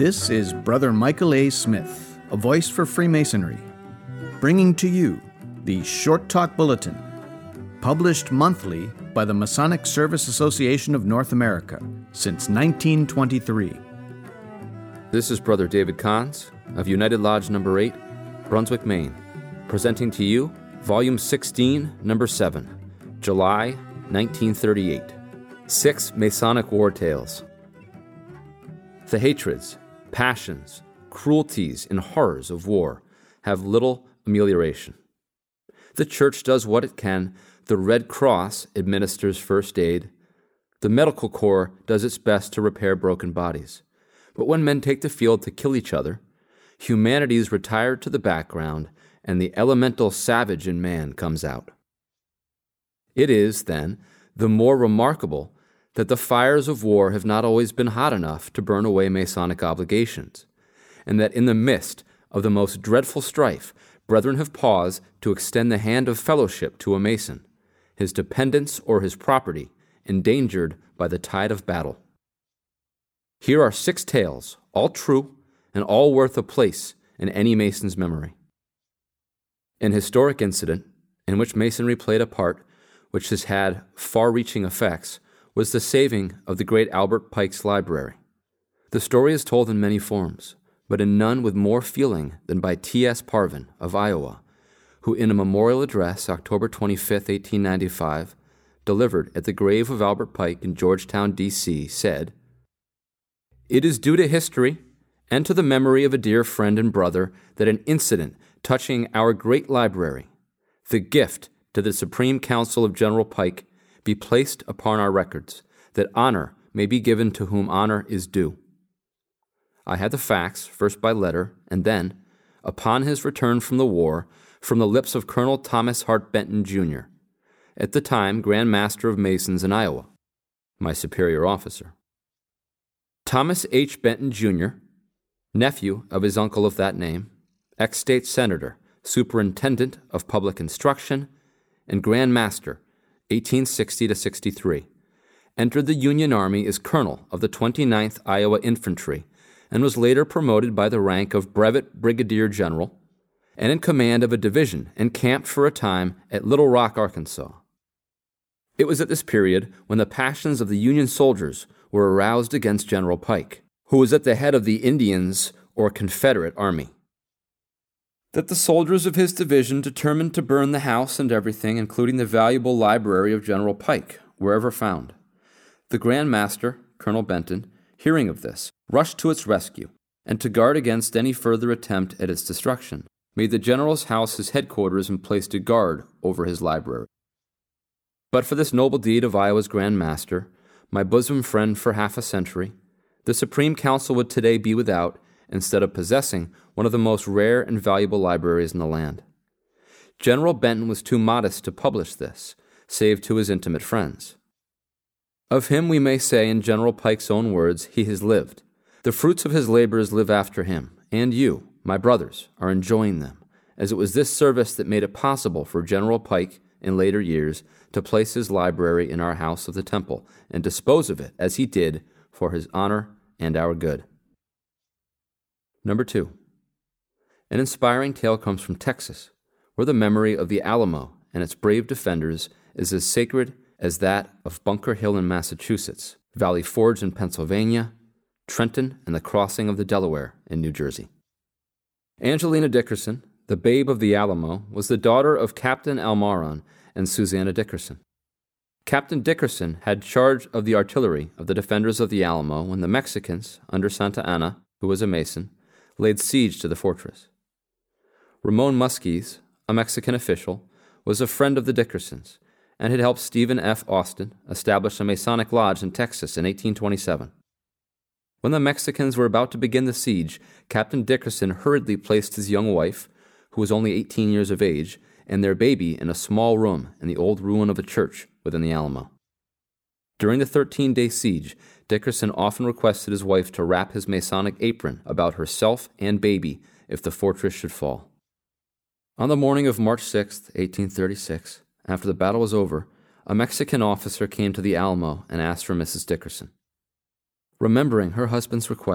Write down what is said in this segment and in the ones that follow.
This is Brother Michael A. Smith, a voice for Freemasonry, bringing to you the Short Talk Bulletin, published monthly by the Masonic Service Association of North America since 1923. This is Brother David Kahns of United Lodge No. 8, Brunswick, Maine, presenting to you Volume 16, No. 7, July 1938. 6 Masonic War Tales. The hatreds, passions, cruelties, and horrors of war have little amelioration. The Church does what it can. The Red Cross administers first aid. The Medical Corps does its best to repair broken bodies. But when men take the field to kill each other, humanity is retired to the background, and the elemental savage in man comes out. It is, then, the more remarkable that the fires of war have not always been hot enough to burn away Masonic obligations, and that in the midst of the most dreadful strife, brethren have paused to extend the hand of fellowship to a Mason, his dependence or his property endangered by the tide of battle. Here are 6 tales, all true and all worth a place in any Mason's memory. An historic incident in which Masonry played a part which has had far-reaching effects was the saving of the great Albert Pike's library. The story is told in many forms, but in none with more feeling than by T.S. Parvin of Iowa, who in a memorial address October 25, 1895, delivered at the grave of Albert Pike in Georgetown, D.C., said, "It is due to history and to the memory of a dear friend and brother that an incident touching our great library, the gift to the Supreme Council of General Pike, be placed upon our records, that honor may be given to whom honor is due." I had the facts, first by letter, and then, upon his return from the war, from the lips of Colonel Thomas Hart Benton, Jr., at the time Grand Master of Masons in Iowa, my superior officer. Thomas H. Benton, Jr., nephew of his uncle of that name, ex-state senator, superintendent of public instruction, and Grand Master, 1860 to 63, entered the Union Army as colonel of the 29th Iowa Infantry and was later promoted by the rank of Brevet Brigadier General and in command of a division encamped for a time at Little Rock, Arkansas. It was at this period when the passions of the Union soldiers were aroused against General Pike, who was at the head of the Indians or Confederate Army, that the soldiers of his division determined to burn the house and everything, including the valuable library of General Pike, wherever found. The Grand Master, Colonel Benton, hearing of this, rushed to its rescue, and to guard against any further attempt at its destruction, made the general's house his headquarters and placed a guard over his library. But for this noble deed of Iowa's Grand Master, my bosom friend for half a century, the Supreme Council would today be without, instead of possessing, one of the most rare and valuable libraries in the land. General Benton was too modest to publish this, save to his intimate friends. Of him we may say, in General Pike's own words, he has lived. The fruits of his labors live after him, and you, my brothers, are enjoying them, as it was this service that made it possible for General Pike, in later years, to place his library in our house of the Temple and dispose of it as he did for his honor and our good. Number 2. An inspiring tale comes from Texas, where the memory of the Alamo and its brave defenders is as sacred as that of Bunker Hill in Massachusetts, Valley Forge in Pennsylvania, Trenton, and the crossing of the Delaware in New Jersey. Angelina Dickerson, the babe of the Alamo, was the daughter of Captain Almaron and Susanna Dickerson. Captain Dickerson had charge of the artillery of the defenders of the Alamo when the Mexicans, under Santa Anna, who was a Mason, laid siege to the fortress. Ramon Musquiz, a Mexican official, was a friend of the Dickersons and had helped Stephen F. Austin establish a Masonic lodge in Texas in 1827. When the Mexicans were about to begin the siege, Captain Dickerson hurriedly placed his young wife, who was only 18 years of age, and their baby in a small room in the old ruin of a church within the Alamo. During the 13-day siege, Dickerson often requested his wife to wrap his Masonic apron about herself and baby if the fortress should fall. On the morning of March 6, 1836, after the battle was over, a Mexican officer came to the Alamo and asked for Mrs. Dickerson. Remembering her husband's request,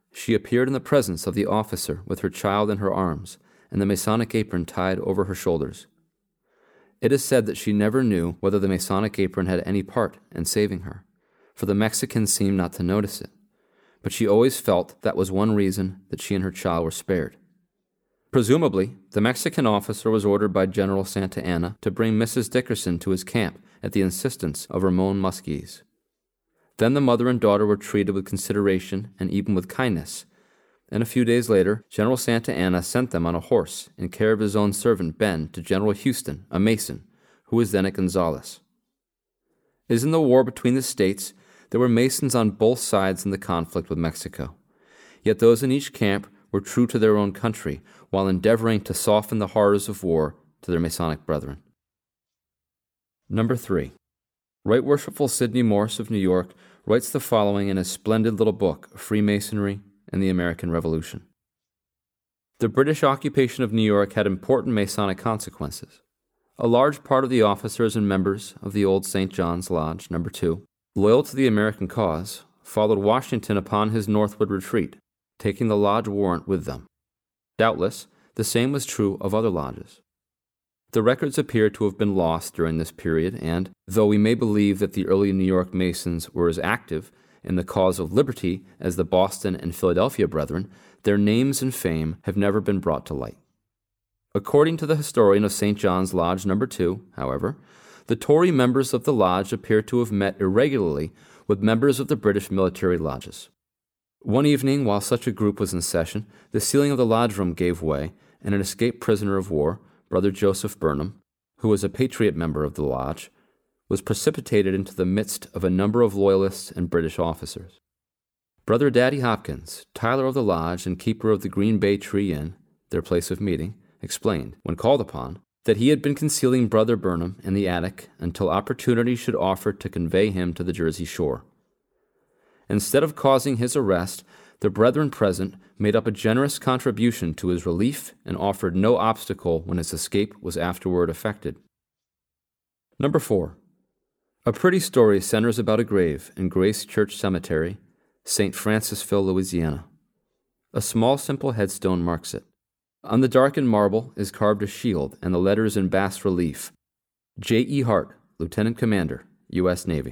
she appeared in the presence of the officer with her child in her arms and the Masonic apron tied over her shoulders. It is said that she never knew whether the Masonic apron had any part in saving her, for the Mexicans seemed not to notice it, but she always felt that was one reason that she and her child were spared. Presumably, the Mexican officer was ordered by General Santa Anna to bring Mrs. Dickerson to his camp at the insistence of Ramon Musquiz. Then the mother and daughter were treated with consideration and even with kindness, and a few days later, General Santa Anna sent them on a horse in care of his own servant Ben to General Houston, a Mason, who was then at Gonzales. As in the war between the states, there were Masons on both sides in the conflict with Mexico, yet those in each camp were true to their own country while endeavoring to soften the horrors of war to their Masonic brethren. Number 3. Right Worshipful Sidney Morse of New York writes the following in his splendid little book, Freemasonry and the American Revolution. The British occupation of New York had important Masonic consequences. A large part of the officers and members of the old St. John's Lodge, No. 2, loyal to the American cause, followed Washington upon his northward retreat, taking the lodge warrant with them. Doubtless, the same was true of other lodges. The records appear to have been lost during this period, and, though we may believe that the early New York Masons were as active in the cause of liberty as the Boston and Philadelphia Brethren, their names and fame have never been brought to light. According to the historian of St. John's Lodge No. 2, however, the Tory members of the lodge appear to have met irregularly with members of the British military lodges. One evening, while such a group was in session, the ceiling of the lodge room gave way, and an escaped prisoner of war, Brother Joseph Burnham, who was a Patriot member of the lodge, was precipitated into the midst of a number of Loyalists and British officers. Brother Daddy Hopkins, Tyler of the lodge and keeper of the Green Bay Tree Inn, their place of meeting, explained, when called upon, that he had been concealing Brother Burnham in the attic until opportunity should offer to convey him to the Jersey shore. Instead of causing his arrest, the brethren present made up a generous contribution to his relief and offered no obstacle when his escape was afterward effected. Number 4. A pretty story centers about a grave in Grace Church Cemetery, St. Francisville, Louisiana. A small, simple headstone marks it. On the darkened marble is carved a shield and the letters in bas relief, J.E. Hart, Lieutenant Commander, U.S. Navy.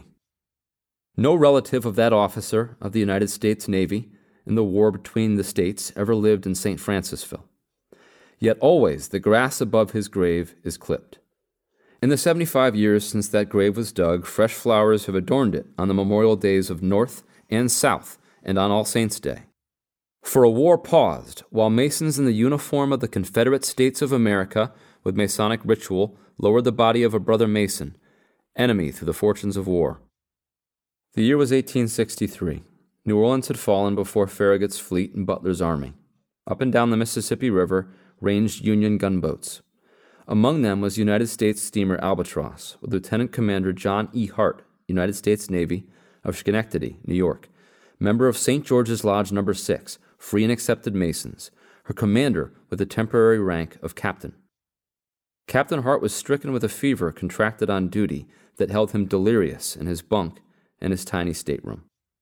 No relative of that officer of the United States Navy in the war between the states ever lived in St. Francisville. Yet always the grass above his grave is clipped. In the 75 years since that grave was dug, fresh flowers have adorned it on the memorial days of North and South and on All Saints' Day. For a war paused while Masons in the uniform of the Confederate States of America with Masonic ritual lowered the body of a brother Mason, enemy through the fortunes of war. The year was 1863. New Orleans had fallen before Farragut's fleet and Butler's army. Up and down the Mississippi River ranged Union gunboats. Among them was United States steamer Albatross, with Lieutenant Commander John E. Hart, United States Navy, of Schenectady, New York, member of St. George's Lodge No. 6, Free and Accepted Masons, her commander with the temporary rank of captain. Captain Hart was stricken with a fever contracted on duty that held him delirious in his bunk in his tiny stateroom.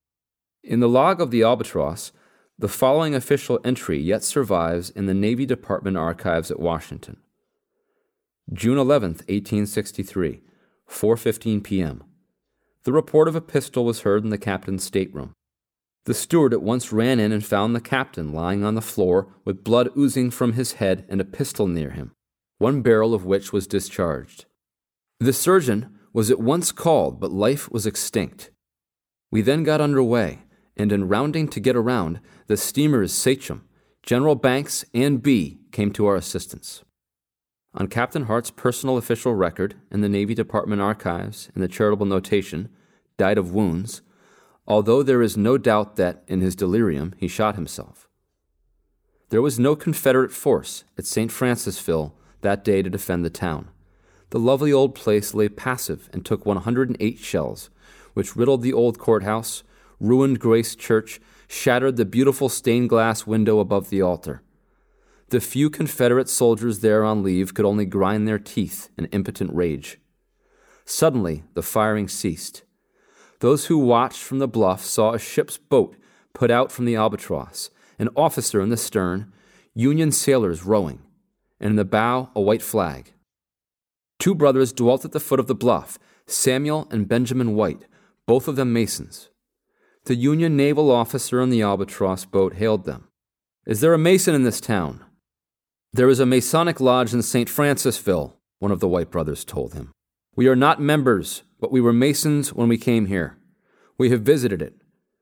In the log of the Albatross, the following official entry yet survives in the Navy Department archives at Washington. June 11, 1863, 4:15 p.m. The report of a pistol was heard in the captain's stateroom. The steward at once ran in and found the captain lying on the floor with blood oozing from his head and a pistol near him, one barrel of which was discharged. The surgeon was at once called, but life was extinct. We then got under way, and in rounding to get around, the steamers Sachem, General Banks, and Bee came to our assistance. On Captain Hart's personal official record in the Navy Department archives in the charitable notation, died of wounds, although there is no doubt that, in his delirium, he shot himself. There was no Confederate force at St. Francisville that day to defend the town. The lovely old place lay passive and took 108 shells, which riddled the old courthouse, ruined Grace Church, shattered the beautiful stained glass window above the altar. The few Confederate soldiers there on leave could only grind their teeth in impotent rage. Suddenly, the firing ceased. Those who watched from the bluff saw a ship's boat put out from the Albatross, an officer in the stern, Union sailors rowing, and in the bow a white flag. 2 brothers dwelt at the foot of the bluff, Samuel and Benjamin White, both of them Masons. The Union naval officer on the Albatross boat hailed them. "Is there a Mason in this town?" "There is a Masonic lodge in St. Francisville," one of the White brothers told him. "We are not members, but we were Masons when we came here. We have visited it.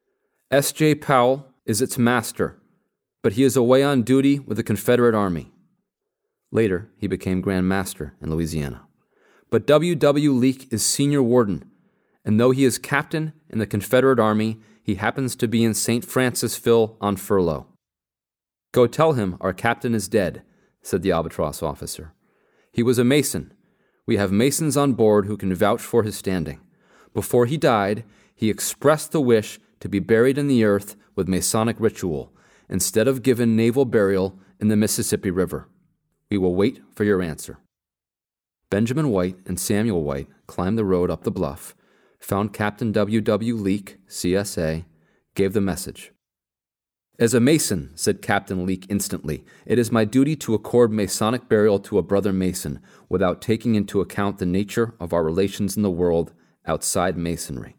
S.J. Powell is its master, but he is away on duty with the Confederate Army." Later, he became Grand Master in Louisiana. But W.W. Leake is senior warden, and though he is captain in the Confederate Army, he happens to be in St. Francisville on furlough. "Go tell him our captain is dead," said the Albatross officer. "He was a Mason. We have Masons on board who can vouch for his standing. Before he died, he expressed the wish to be buried in the earth with Masonic ritual, instead of given naval burial in the Mississippi River. We will wait for your answer." Benjamin White and Samuel White climbed the road up the bluff, found Captain W.W. Leake, CSA, gave the message. "As a Mason," said Captain Leake instantly, "it is my duty to accord Masonic burial to a brother Mason without taking into account the nature of our relations in the world outside Masonry.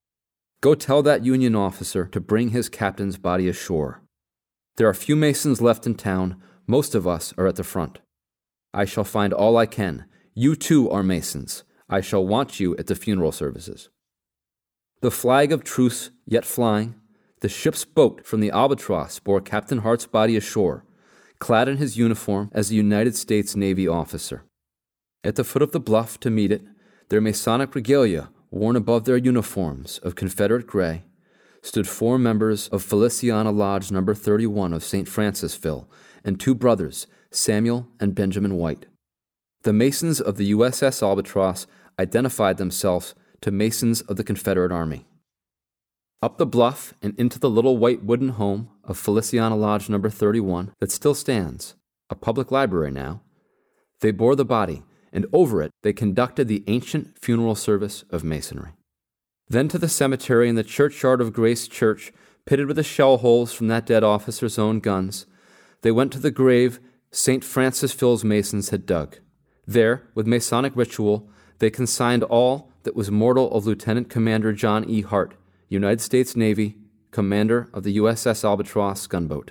Go tell that Union officer to bring his captain's body ashore. There are few Masons left in town. Most of us are at the front. I shall find all I can. You too are Masons. I shall want you at the funeral services." The flag of truce yet flying, the ship's boat from the Albatross bore Captain Hart's body ashore, clad in his uniform as a United States Navy officer. At the foot of the bluff to meet it, their Masonic regalia worn above their uniforms of Confederate gray, stood 4 members of Feliciana Lodge No. 31 of St. Francisville and 2 brothers, Samuel and Benjamin White. The Masons of the USS Albatross identified themselves to Masons of the Confederate Army. Up the bluff and into the little white wooden home of Feliciana Lodge No. 31 that still stands, a public library now, they bore the body, and over it they conducted the ancient funeral service of Masonry. Then to the cemetery in the churchyard of Grace Church, pitted with the shell holes from that dead officer's own guns, they went to the grave St. Francisville's Masons had dug. There, with Masonic ritual, they consigned all that was mortal of Lieutenant Commander John E. Hart, United States Navy, commander of the USS Albatross gunboat.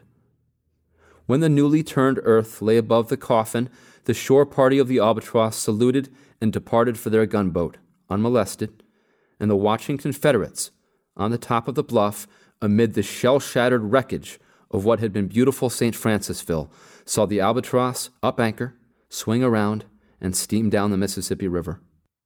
When the newly turned earth lay above the coffin, the shore party of the Albatross saluted and departed for their gunboat, unmolested, and the watching Confederates, on the top of the bluff, amid the shell-shattered wreckage of what had been beautiful St. Francisville, saw the Albatross up anchor, swing around, and steam down the Mississippi River.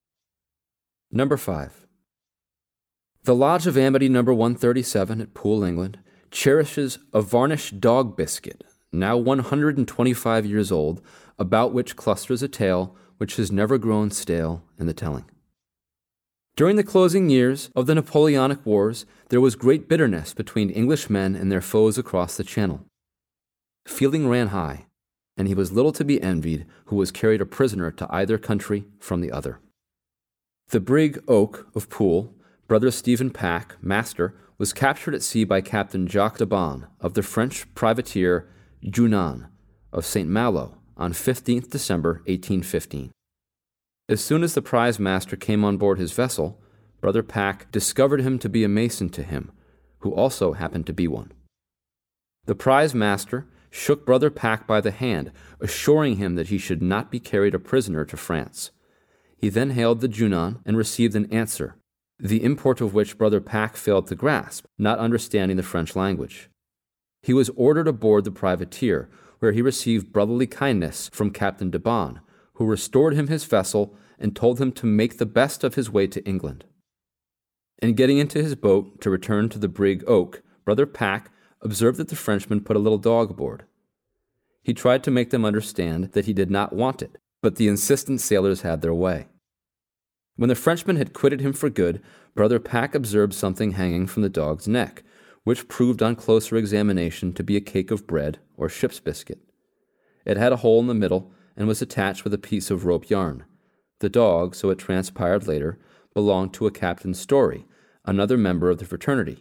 Number 5. The Lodge of Amity No. 137 at Poole, England, cherishes a varnished dog biscuit, now 125 years old, about which clusters a tale which has never grown stale in the telling. During the closing years of the Napoleonic Wars, there was great bitterness between English men and their foes across the Channel. Feeling ran high, and he was little to be envied who was carried a prisoner to either country from the other. The brig Oak of Poole, Brother Stephen Pack, master, was captured at sea by Captain Jacques de Bon of the French privateer Junon of St. Malo on 15th December 1815. As soon as the prize master came on board his vessel, Brother Pack discovered him to be a Mason to him, who also happened to be one. The prize master shook Brother Pack by the hand, assuring him that he should not be carried a prisoner to France. He then hailed the Junon and received an answer, the import of which Brother Pack failed to grasp, not understanding the French language. He was ordered aboard the privateer, where he received brotherly kindness from Captain de Bon, who restored him his vessel and told him to make the best of his way to England. In getting into his boat to return to the brig Oak, Brother Pack observed that the Frenchman put a little dog aboard. He tried to make them understand that he did not want it, but the insistent sailors had their way. When the Frenchman had quitted him for good, Brother Pack observed something hanging from the dog's neck, which proved on closer examination to be a cake of bread or ship's biscuit. It had a hole in the middle and was attached with a piece of rope yarn. The dog, so it transpired later, belonged to a Captain Story, another member of the fraternity,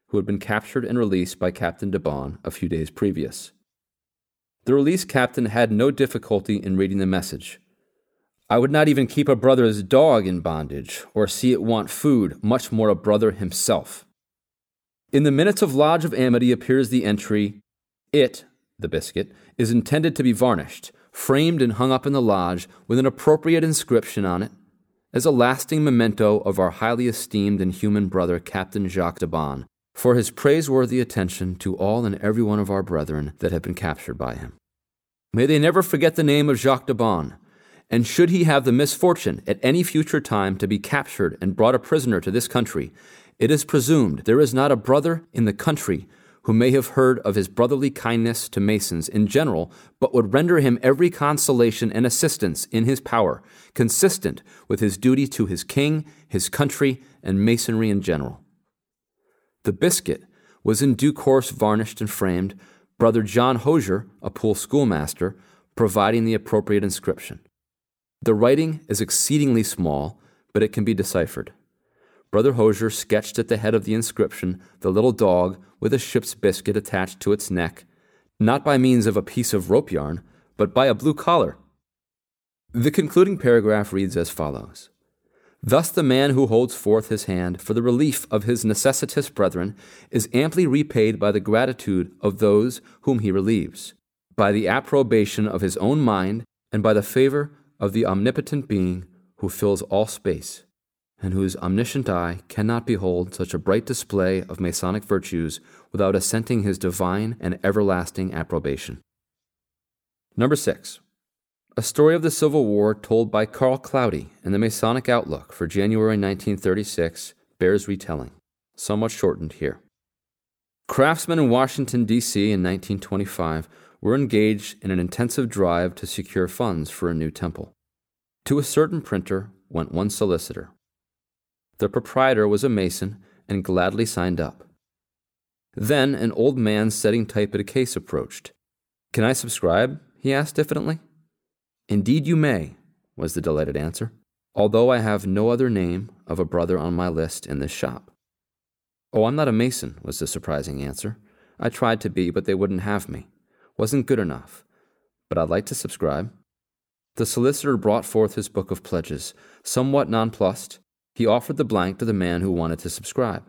who had been captured and released by Captain DeBon a few days previous. The released captain had no difficulty in reading the message. "I would not even keep a brother's dog in bondage, or see it want food, much more a brother himself." In the minutes of Lodge of Amity appears the entry, "It," the biscuit, "is intended to be varnished, framed and hung up in the lodge with an appropriate inscription on it, as a lasting memento of our highly esteemed and human brother Captain Jacques DeBon, for his praiseworthy attention to all and every one of our brethren that have been captured by him. May they never forget the name of Jacques DeBon, and should he have the misfortune at any future time to be captured and brought a prisoner to this country, it is presumed there is not a brother in the country who may have heard of his brotherly kindness to Masons in general, but would render him every consolation and assistance in his power, consistent with his duty to his king, his country, and Masonry in general." The biscuit was in due course varnished and framed, Brother John Hosier, a Poole schoolmaster, providing the appropriate inscription. The writing is exceedingly small, but it can be deciphered. Brother Hosier sketched at the head of the inscription the little dog with a ship's biscuit attached to its neck, not by means of a piece of rope yarn, but by a blue collar. The concluding paragraph reads as follows: "Thus the man who holds forth his hand for the relief of his necessitous brethren is amply repaid by the gratitude of those whom he relieves, by the approbation of his own mind, and by the favor of the omnipotent being who fills all space, and whose omniscient eye cannot behold such a bright display of Masonic virtues without assenting his divine and everlasting approbation." Number 6. A story of the Civil War told by Carl Cloudy in the Masonic Outlook for January 1936 bears retelling, somewhat shortened here. Craftsmen in Washington, D.C. in 1925 were engaged in an intensive drive to secure funds for a new temple. To a certain printer went one solicitor. The proprietor was a Mason and gladly signed up. Then an old man setting type at a case approached. "Can I subscribe?" he asked diffidently. "Indeed you may," was the delighted answer, "although I have no other name of a brother on my list in this shop." "Oh, I'm not a Mason," was the surprising answer. "I tried to be, but they wouldn't have me. Wasn't good enough. But I'd like to subscribe." The solicitor brought forth his book of pledges. Somewhat nonplussed, he offered the blank to the man who wanted to subscribe.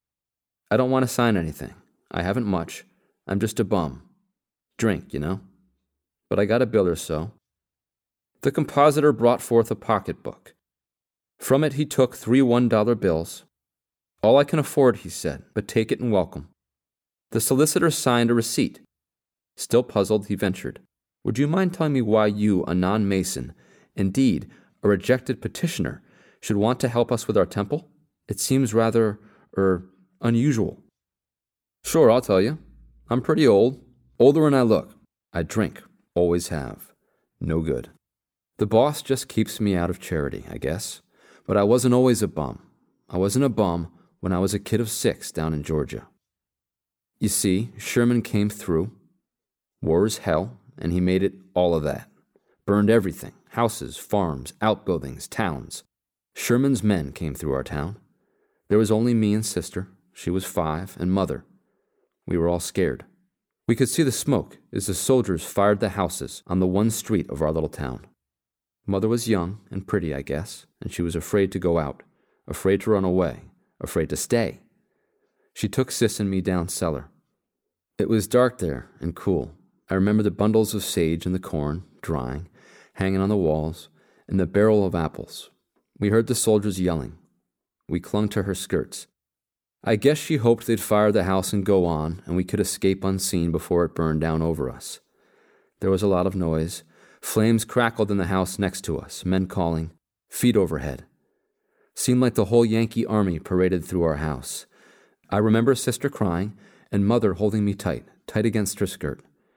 "I don't want to sign anything. I haven't much. I'm just a bum. Drink, you know. But I got a bill or so." The compositor brought forth a pocketbook. From it he took 3 $1 bills. "All I can afford," he said, "but take it and welcome." The solicitor signed a receipt. Still puzzled, he ventured, "Would you mind telling me why you, a non-Mason, indeed a rejected petitioner, should want to help us with our temple? It seems rather, unusual." "Sure, I'll tell you. I'm pretty old. Older than I look. I drink. Always have. No good. The boss just keeps me out of charity, I guess. But I wasn't always a bum. I wasn't a bum when I was a kid of 6 down in Georgia. You see, Sherman came through. War is hell, and he made it all of that. Burned everything. Houses, farms, outbuildings, towns. Sherman's men came through our town. There was only me and sister. She was 5, and mother. We were all scared. We could see the smoke as the soldiers fired the houses on the one street of our little town. Mother was young and pretty, I guess, and she was afraid to go out, afraid to run away, afraid to stay. She took Sis and me down cellar. It was dark there and cool. I remember the bundles of sage and the corn, drying, hanging on the walls, and the barrel of apples. We heard the soldiers yelling. We clung to her skirts. I guess she hoped they'd fire the house and go on, and we could escape unseen before it burned down over us. There was a lot of noise. Flames crackled in the house next to us, men calling, feet overhead. Seemed like the whole Yankee army paraded through our house. I remember sister crying, and mother holding me tight against her skirt.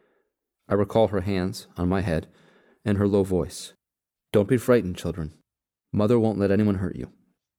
I recall her hands on my head and her low voice. "Don't be frightened, children. Mother won't let anyone hurt you."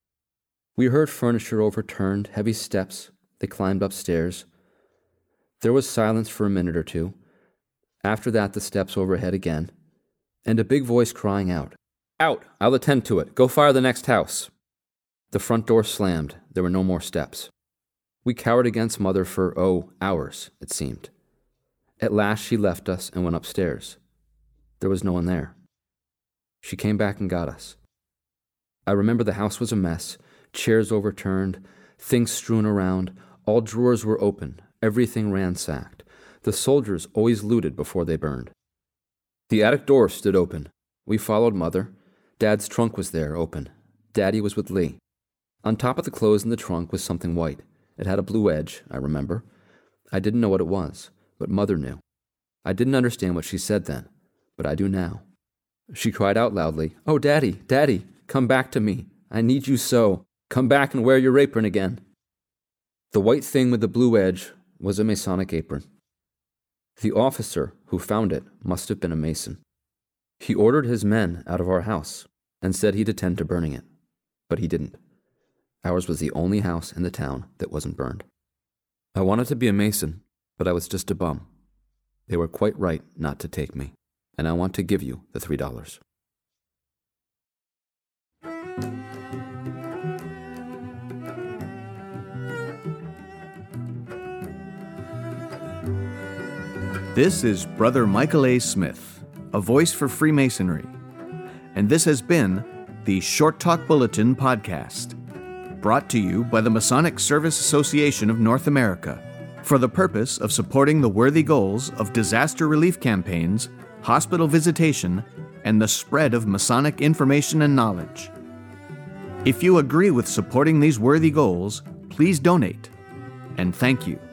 We heard furniture overturned, heavy steps. They climbed upstairs. There was silence for a minute or two. After that, the steps overhead again, and a big voice crying out, "Out! I'll attend to it. Go fire the next house." The front door slammed. There were no more steps. We cowered against Mother for, hours, it seemed. At last she left us and went upstairs. There was no one there. She came back and got us. I remember the house was a mess, chairs overturned, things strewn around, all drawers were open, everything ransacked. The soldiers always looted before they burned. The attic door stood open. We followed Mother. Dad's trunk was there, open. Daddy was with Lee. On top of the clothes in the trunk was something white. It had a blue edge, I remember. I didn't know what it was, but Mother knew. I didn't understand what she said then, but I do now. She cried out loudly, "Oh, Daddy, Daddy, come back to me. I need you so. Come back and wear your apron again." The white thing with the blue edge was a Masonic apron. The officer who found it must have been a Mason. He ordered his men out of our house and said he'd attend to burning it, but he didn't. Ours was the only house in the town that wasn't burned. I wanted to be a Mason, but I was just a bum. They were quite right not to take me, and I want to give you the $3. This is Brother Michael A. Smith, a voice for Freemasonry, and this has been the Short Talk Bulletin podcast, brought to you by the Masonic Service Association of North America for the purpose of supporting the worthy goals of disaster relief campaigns, hospital visitation, and the spread of Masonic information and knowledge. If you agree with supporting these worthy goals, please donate, and thank you.